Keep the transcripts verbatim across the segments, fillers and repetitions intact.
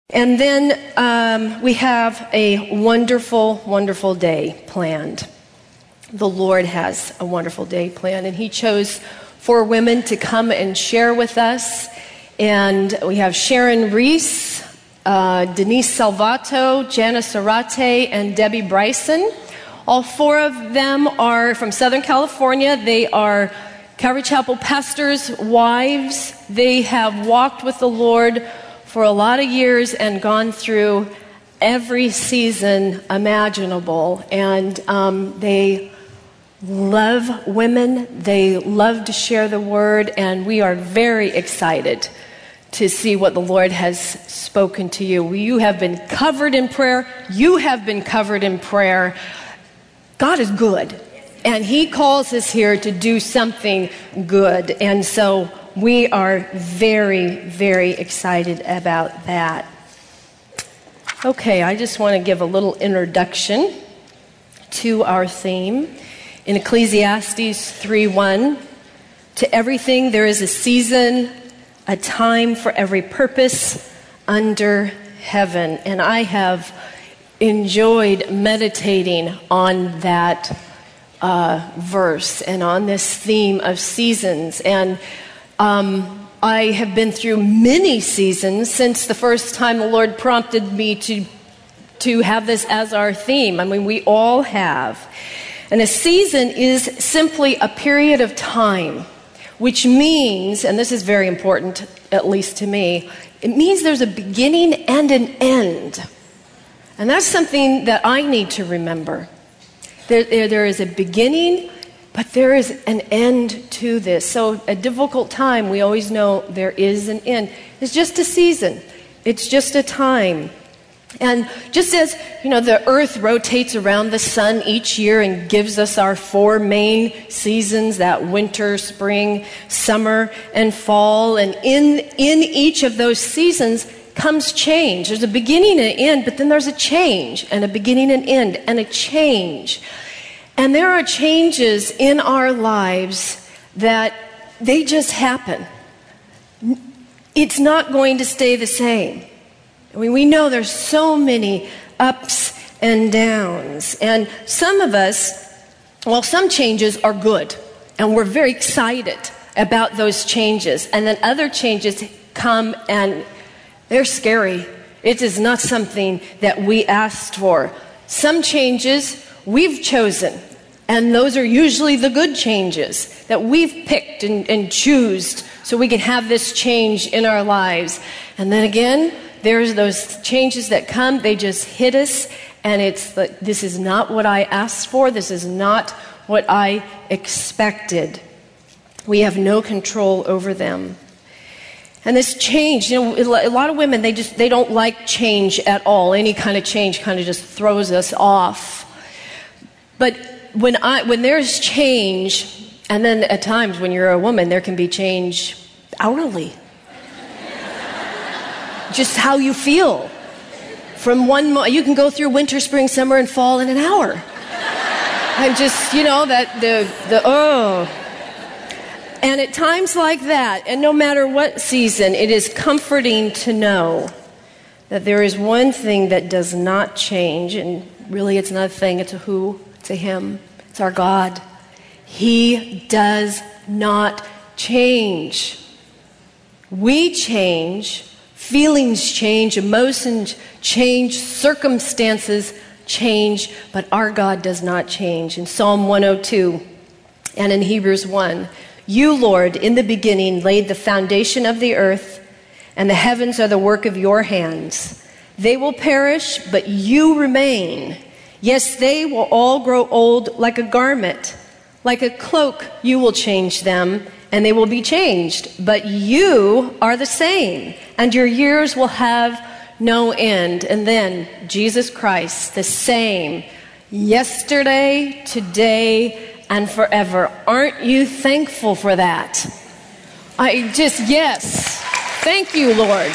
And then um, we have a wonderful, wonderful day planned. The Lord has a wonderful day planned, and He chose four women to come and share with us. And we have Sharon Reese, uh, Denise Salvato, Janice Arate, and Debbie Bryson. All four of them are from Southern California. They are Calvary Chapel pastors' wives. They have walked with the Lord for a lot of years and gone through every season imaginable. And um, they love women. They love to share the word. And we are very excited to see what the Lord has spoken to you. You have been covered in prayer. You have been covered in prayer. God is good. And He calls us here to do something good. And so we are very, very excited about that. Okay, I just want to give a little introduction to our theme. In Ecclesiastes three one, to everything there is a season, a time for every purpose under heaven. And I have enjoyed meditating on that uh, verse and on this theme of seasons. And Um, I have been through many seasons since the first time the Lord prompted me to to have this as our theme. I mean, we all have. And a season is simply a period of time, which means, and this is very important, at least to me, it means there's a beginning and an end. And that's something that I need to remember. There, there, there is a beginning, but there is an end to this. So a difficult time, we always know there is an end. It's just a season. It's just a time. And just as, you know, the earth rotates around the sun each year and gives us our four main seasons, that winter, spring, summer, and fall. And in, in each of those seasons comes change. There's a beginning and an end, but then there's a change, and a beginning and end, and a change. And there are changes in our lives that they just happen. It's not going to stay the same. I mean, we know there's so many ups and downs. And some of us, well, some changes are good. And we're very excited about those changes. And then other changes come and they're scary. It is not something that we asked for. Some changes we've chosen. And those are usually the good changes that we've picked and, and choose so we can have this change in our lives. And then again, there's those changes that come, they just hit us, and it's like, this is not what I asked for, this is not what I expected. We have no control over them. And this change, you know, a lot of women, they just, they don't like change at all. Any kind of change kind of just throws us off. But When I when there's change, and then at times when you're a woman, there can be change hourly. Just how you feel. From one mo- you can go through winter, spring, summer, and fall in an hour. I'm just, you know, that the the oh. And at times like that, and no matter what season, it is comforting to know that there is one thing that does not change, and really it's not a thing, it's a who. To Him. It's our God. He does not change. We change. Feelings change. Emotions change. Circumstances change. But our God does not change. In Psalm one oh two and in Hebrews one, you, Lord, in the beginning laid the foundation of the earth, and the heavens are the work of your hands. They will perish, but you remain. Yes, they will all grow old like a garment. Like a cloak, you will change them, and they will be changed. But you are the same, and your years will have no end. And then, Jesus Christ, the same, yesterday, today, and forever. Aren't you thankful for that? I just, yes. Thank you, Lord.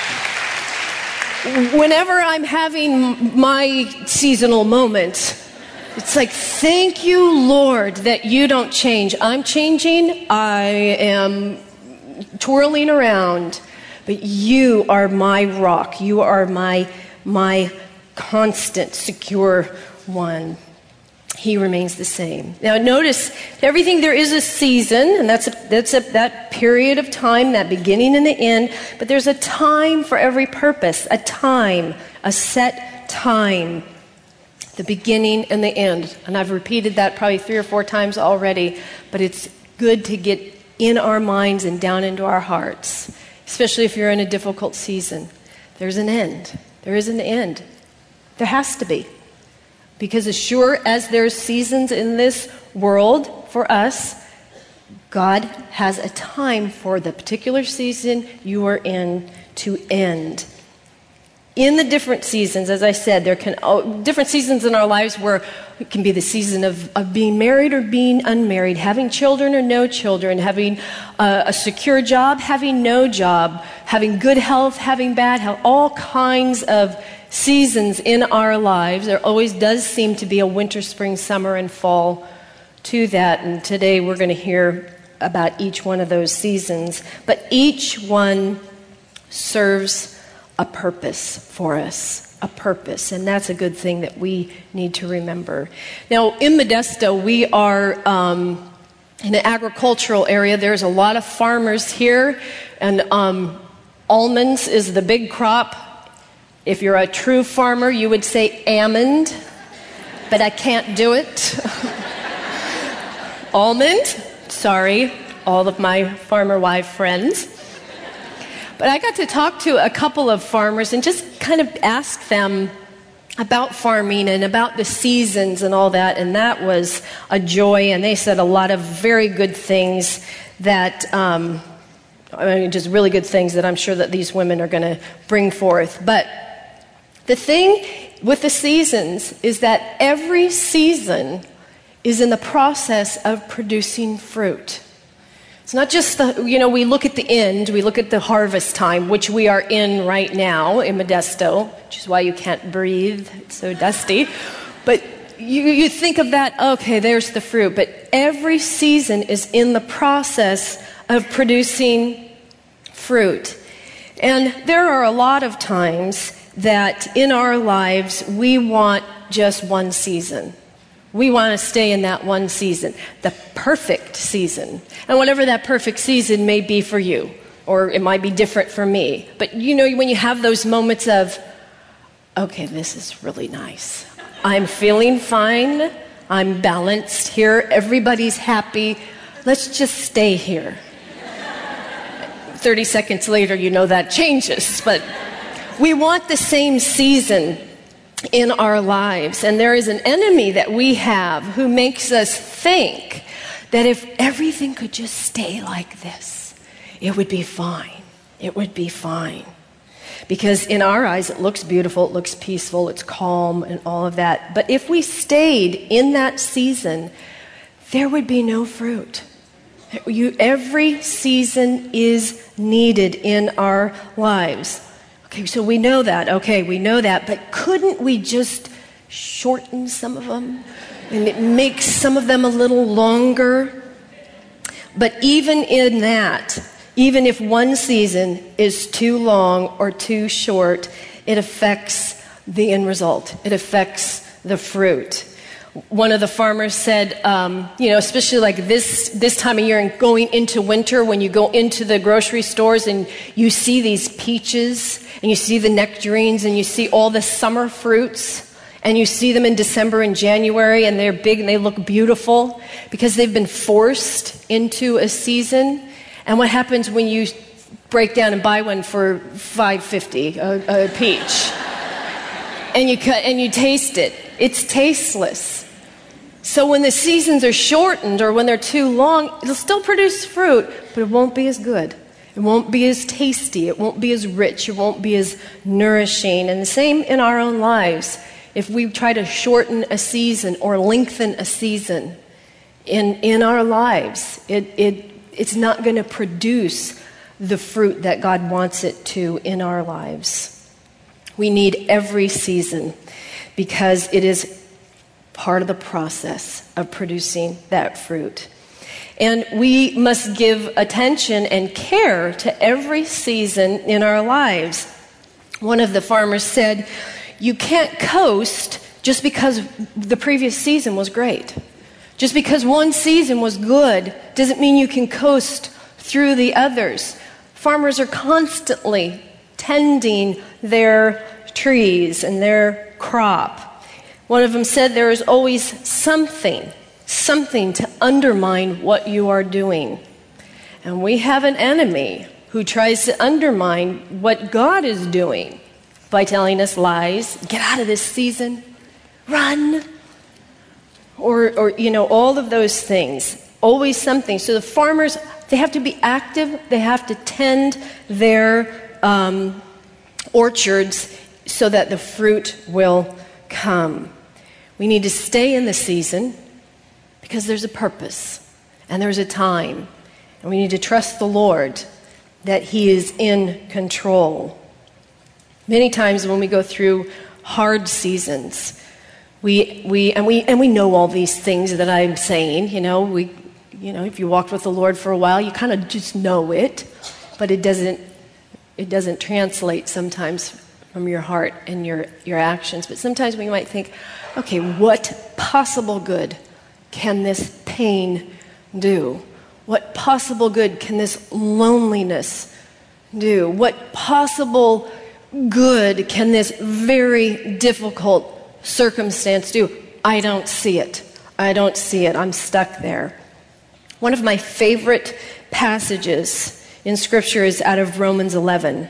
Whenever I'm having my seasonal moment, it's like, thank you, Lord, that you don't change. I'm changing. I am twirling around. but you are my rock. You are my, my constant, secure one. He remains the same. Now notice, everything there is a season, and that's a, that's a, that period of time, that beginning and the end, but there's a time for every purpose, a time, a set time, the beginning and the end. And I've repeated that probably three or four times already, but it's good to get in our minds and down into our hearts, especially if you're in a difficult season. There's an end. There is an end. There has to be. Because as sure as there's seasons in this world for us, God has a time for the particular season you are in to end. In the different seasons, as I said, there can oh, different seasons in our lives where it can be the season of, of being married or being unmarried, having children or no children, having uh, a secure job, having no job, having good health, having bad health, all kinds of seasons in our lives. There always does seem to be a winter, spring, summer, and fall to that. And today we're going to hear about each one of those seasons. But each one serves a purpose for us, a purpose. And that's a good thing that we need to remember. Now, in Modesto, we are um, in an agricultural area. There's a lot of farmers here, and um, almonds is the big crop. If you're a true farmer, you would say almond, but I can't do it. Almond, sorry, all of my farmer wife friends. But I got to talk to a couple of farmers and just kind of ask them about farming and about the seasons and all that, and that was a joy, and they said a lot of very good things that, um, I mean, just really good things that I'm sure that these women are going to bring forth. But the thing with the seasons is that every season is in the process of producing fruit. It's not just the, you know, we look at the end, we look at the harvest time, which we are in right now in Modesto, which is why you can't breathe, it's so dusty. But you, you think of that, okay, there's the fruit. But every season is in the process of producing fruit. And there are a lot of times that in our lives we want just one season. We want to stay in that one season, the perfect season. And whatever that perfect season may be for you, or it might be different for me. But you know, when you have those moments of, okay, this is really nice. I'm feeling fine. I'm balanced here. Everybody's happy. Let's just stay here. thirty seconds later, you know that changes. But we want the same season in our lives. And there is an enemy that we have who makes us think that if everything could just stay like this, it would be fine. It would be fine. Because in our eyes, it looks beautiful, it looks peaceful, it's calm and all of that. But if we stayed in that season, there would be no fruit. You, every season is needed in our lives. Okay, so we know that. Okay, we know that. But couldn't we just shorten some of them and make some of them a little longer? But even in that, even if one season is too long or too short, it affects the end result. It affects the fruit. One of the farmers said, um, you know, especially like this this time of year and going into winter, when you go into the grocery stores and you see these peaches and you see the nectarines and you see all the summer fruits and you see them in December and January and they're big and they look beautiful because they've been forced into a season. And what happens when you break down and buy one for five fifty, a, a peach, and you cut and you taste it? It's tasteless. So when the seasons are shortened or when they're too long, it'll still produce fruit, but it won't be as good. It won't be as tasty. It won't be as rich. It won't be as nourishing. And the same in our own lives. If we try to shorten a season or lengthen a season in, in our lives, it, it, it's not going to produce the fruit that God wants it to in our lives. We need every season because it is part of the process of producing that fruit. And we must give attention and care to every season in our lives. One of the farmers said, you can't coast just because the previous season was great. Just because one season was good doesn't mean you can coast through the others. Farmers are constantly tending their trees and their crop. One of them said there is always something, something to undermine what you are doing. And we have an enemy who tries to undermine what God is doing by telling us lies. Get out of this season. Run. Or, or, you know, all of those things. Always something. So the farmers, they have to be active. They have to tend their um, orchards so that the fruit will come. We need to stay in the season because there's a purpose and there's a time. And we need to trust the Lord that He is in control. Many times when we go through hard seasons, we we and we and we know all these things that I'm saying. You know, we you know, if you walked with the Lord for a while, you kind of just know it, but it doesn't it doesn't translate sometimes from your heart and your your actions. But sometimes we might think, okay, what possible good can this pain do? What possible good can this loneliness do? What possible good can this very difficult circumstance do? I don't see it. I don't see it. I'm stuck there. One of my favorite passages in Scripture is out of Romans eleven.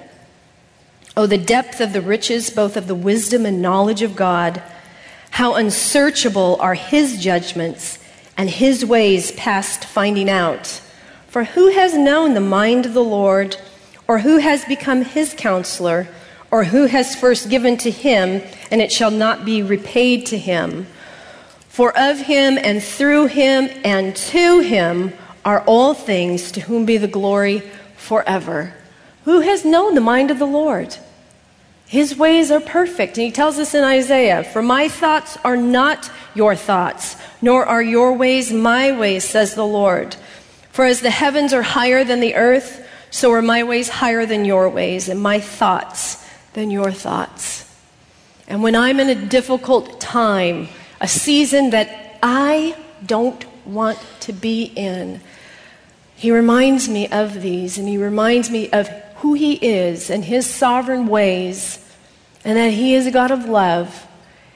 Oh, the depth of the riches, both of the wisdom and knowledge of God. How unsearchable are His judgments and His ways past finding out. For who has known the mind of the Lord, or who has become His counselor, or who has first given to Him, and it shall not be repaid to him? For of Him and through Him and to Him are all things, to whom be the glory forever. Who has known the mind of the Lord? His ways are perfect. And He tells us in Isaiah, for my thoughts are not your thoughts, nor are your ways my ways, says the Lord. For as the heavens are higher than the earth, so are my ways higher than your ways, and my thoughts than your thoughts. And when I'm in a difficult time, a season that I don't want to be in, He reminds me of these, and He reminds me of who He is and His sovereign ways, and that He is a God of love,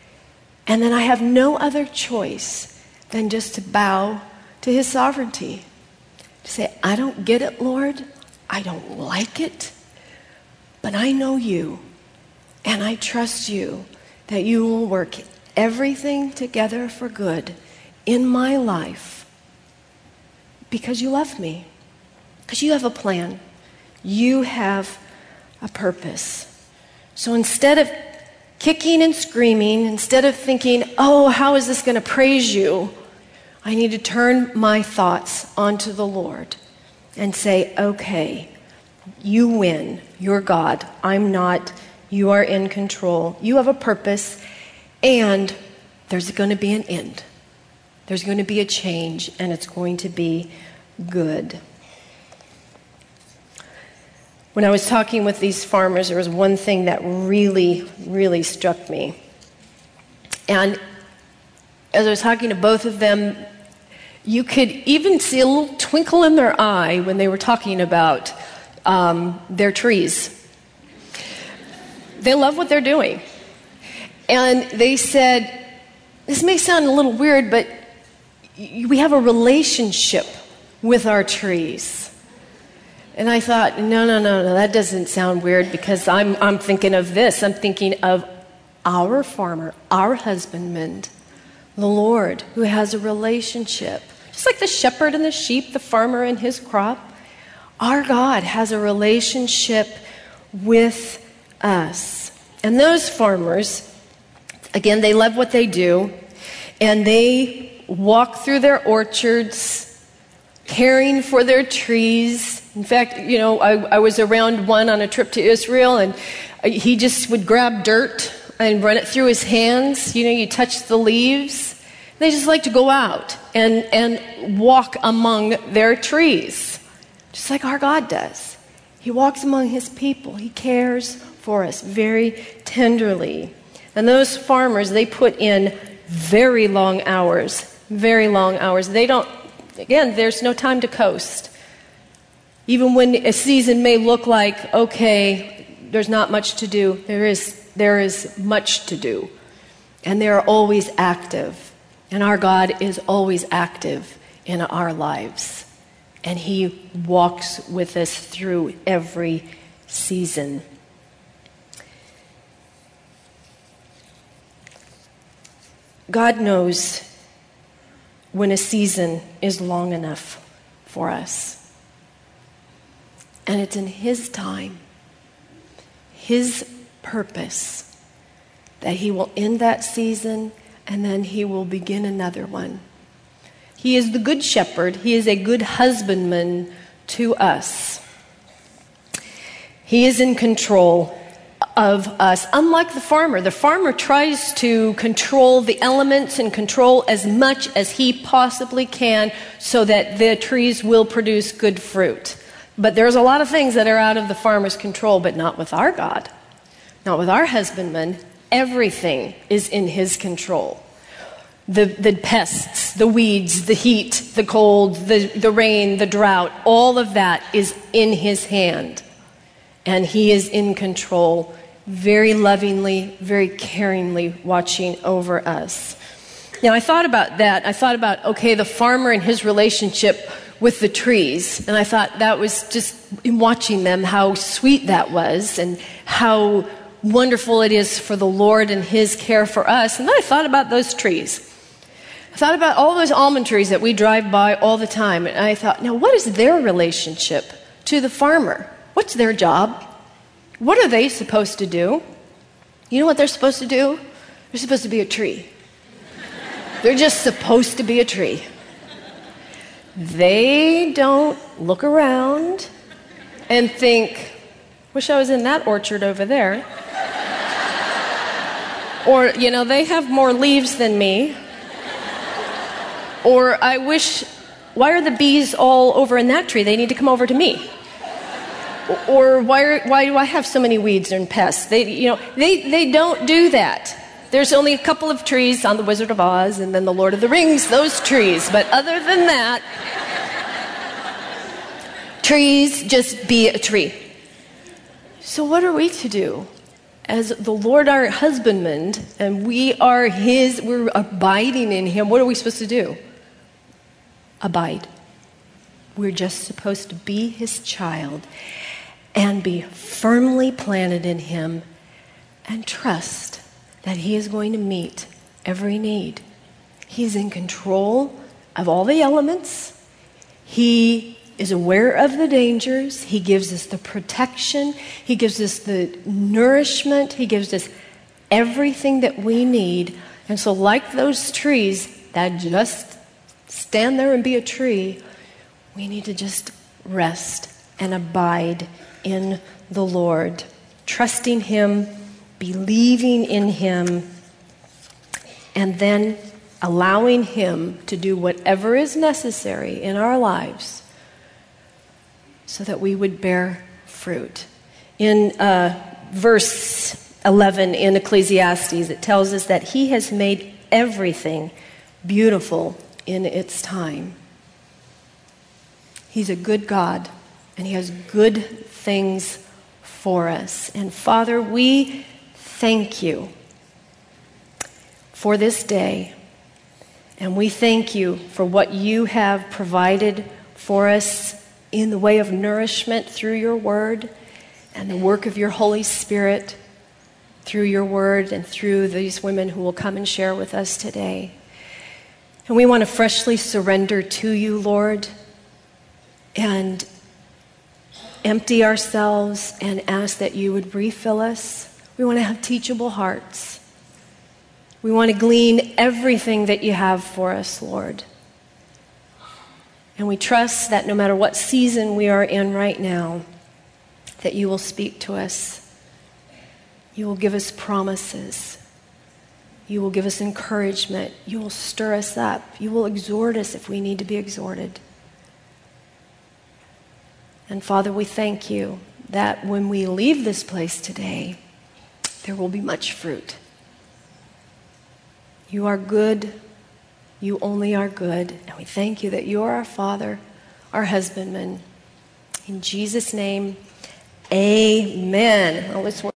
and then I have no other choice than just to bow to His sovereignty. To say, I don't get it, Lord. I don't like it. But I know You, and I trust You that You will work everything together for good in my life because You love me, because You have a plan. You have a purpose. So instead of kicking and screaming, instead of thinking, oh, how is this going to praise You? I need to turn my thoughts onto the Lord and say, okay, You win. You're God. I'm not. You are in control. You have a purpose, and there's going to be an end. There's going to be a change, and it's going to be good. When I was talking with these farmers, there was one thing that really, really struck me. And as I was talking to both of them, you could even see a little twinkle in their eye when they were talking about um, their trees. They love what they're doing. And they said, this may sound a little weird, but we have a relationship with our trees. And I thought, no, no, no, no, that doesn't sound weird because I'm I'm thinking of this. I'm thinking of our farmer, our husbandman, the Lord, who has a relationship. Just like the shepherd and the sheep, the farmer and his crop, our God has a relationship with us. And those farmers, again, they love what they do, and they walk through their orchards, caring for their trees. In fact, you know, I, I was around one on a trip to Israel, and he just would grab dirt and run it through his hands. You know, you touch the leaves, They just like to go out and, and walk among their trees, just like our God does. He walks among his people. He cares for us very tenderly. And those farmers, they put in very long hours, very long hours. They don't, again, there's no time to coast. Even when a season may look like, okay, there's not much to do, there is, there is much to do. And they're always active. And our God is always active in our lives. And he walks with us through every season. God knows when a season is long enough for us. And it's in his time, his purpose, that he will end that season and then he will begin another one. He is the good shepherd. He is a good husbandman to us. He is in control of us. Unlike the farmer, the farmer tries to control the elements and control as much as he possibly can so that the trees will produce good fruit. But there's a lot of things that are out of the farmer's control, but not with our God. Not with our husbandman. Everything is in his control. The, the pests, the weeds, the heat, the cold, the, the rain, the drought, all of that is in his hand. And he is in control, very lovingly, very caringly watching over us. Now, I thought about that. I thought about, okay, the farmer and his relationship with the trees. And I thought that was just, in watching them, how sweet that was and how wonderful it is for the Lord and his care for us. And then I thought about those trees. I thought about all those almond trees that we drive by all the time. And I thought, now what is their relationship to the farmer? What's their job? What are they supposed to do? You know what they're supposed to do? They're supposed to be a tree. They're just supposed to be a tree. They don't look around and think, wish I was in that orchard over there. Or, you know, they have more leaves than me. Or I wish, why are the bees all over in that tree? They need to come over to me. Or why are, why do I have so many weeds and pests? They, you know, they, they don't do that. There's only a couple of trees on The Wizard of Oz and then The Lord of the Rings, those trees. But other than that, trees just be a tree. So what are we to do? As the Lord our husbandman, and we are his, we're abiding in him, what are we supposed to do? Abide. We're just supposed to be his child and be firmly planted in him and trust that he is going to meet every need. He's in control of all the elements. He is aware of the dangers. He gives us the protection. He gives us the nourishment. He gives us everything that we need. And so like those trees that just stand there and be a tree, we need to just rest and abide in the Lord, trusting him, believing in him, and then allowing him to do whatever is necessary in our lives so that we would bear fruit. In uh, verse eleven in Ecclesiastes, it tells us that he has made everything beautiful in its time. He's a good God, and he has good things for us. And Father, we thank you for this day, and we thank you for what you have provided for us in the way of nourishment through your word and the work of your Holy Spirit through your word and through these women who will come and share with us today. And we want to freshly surrender to you, Lord, and empty ourselves and ask that you would refill us. We want to have teachable hearts. We want to glean everything that you have for us, Lord. And we trust that no matter what season we are in right now, that you will speak to us. You will give us promises. You will give us encouragement. You will stir us up. You will exhort us if we need to be exhorted. And Father, we thank you that when we leave this place today, there will be much fruit. You are good. You only are good. And we thank you that you are our Father, our husbandman. In Jesus' name, amen. Oh, let's